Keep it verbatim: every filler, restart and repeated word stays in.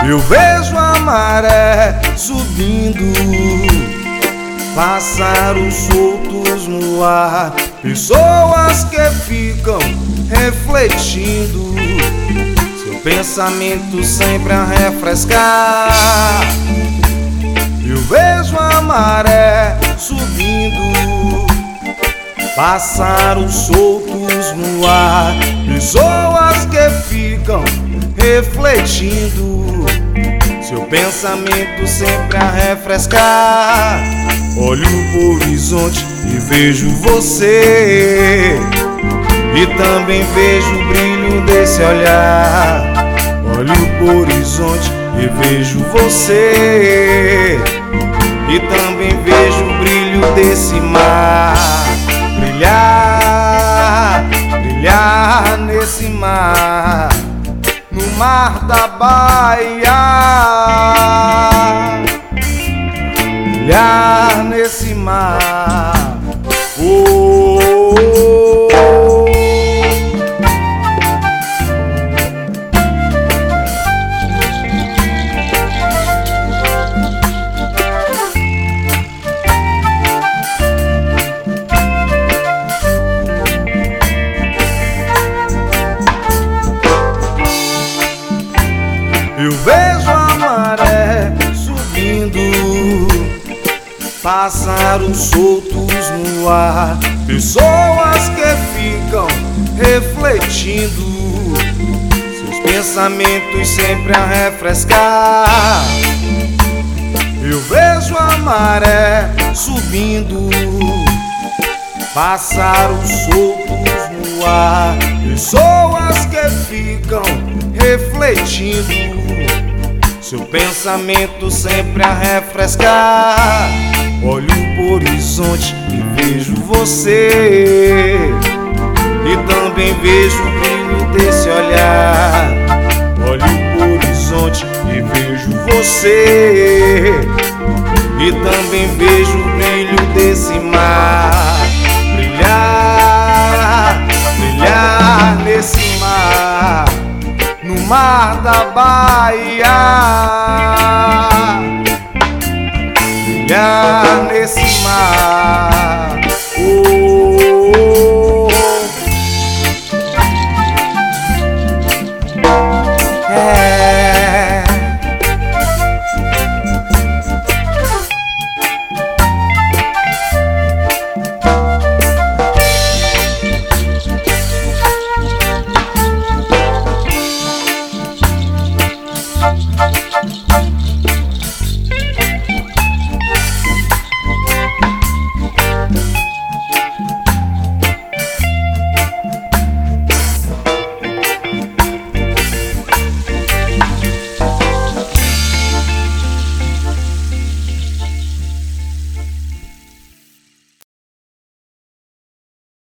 Eu vejo a maré subindo, pássaros soltos no ar, pessoas que ficam refletindo, seu pensamento sempre a refrescar. Eu vejo a maré subindo, pássaros soltos no ar, pessoas que ficam refletindo, seu pensamento sempre a refrescar. Olho pro horizonte e vejo você, e também vejo o brilho desse olhar. Olho pro horizonte e vejo você, e também vejo o brilho desse mar. Brilhar, brilhar nesse mar, no mar da Bahia. Brilhar nesse mar, oh, oh, oh. Eu vejo a maré subindo, pássaros soltos no ar, pessoas que ficam refletindo, seus pensamentos sempre a refrescar. Eu vejo a maré subindo, pássaros soltos no ar, pessoas que ficam refletindo, seu pensamento sempre a refrescar. Olho pro horizonte e vejo você, e também vejo o brilho desse olhar. Olho pro horizonte e vejo você, e também vejo o brilho desse mar. Brilhar, brilhar nesse mar, no mar da Bahia. Brilhar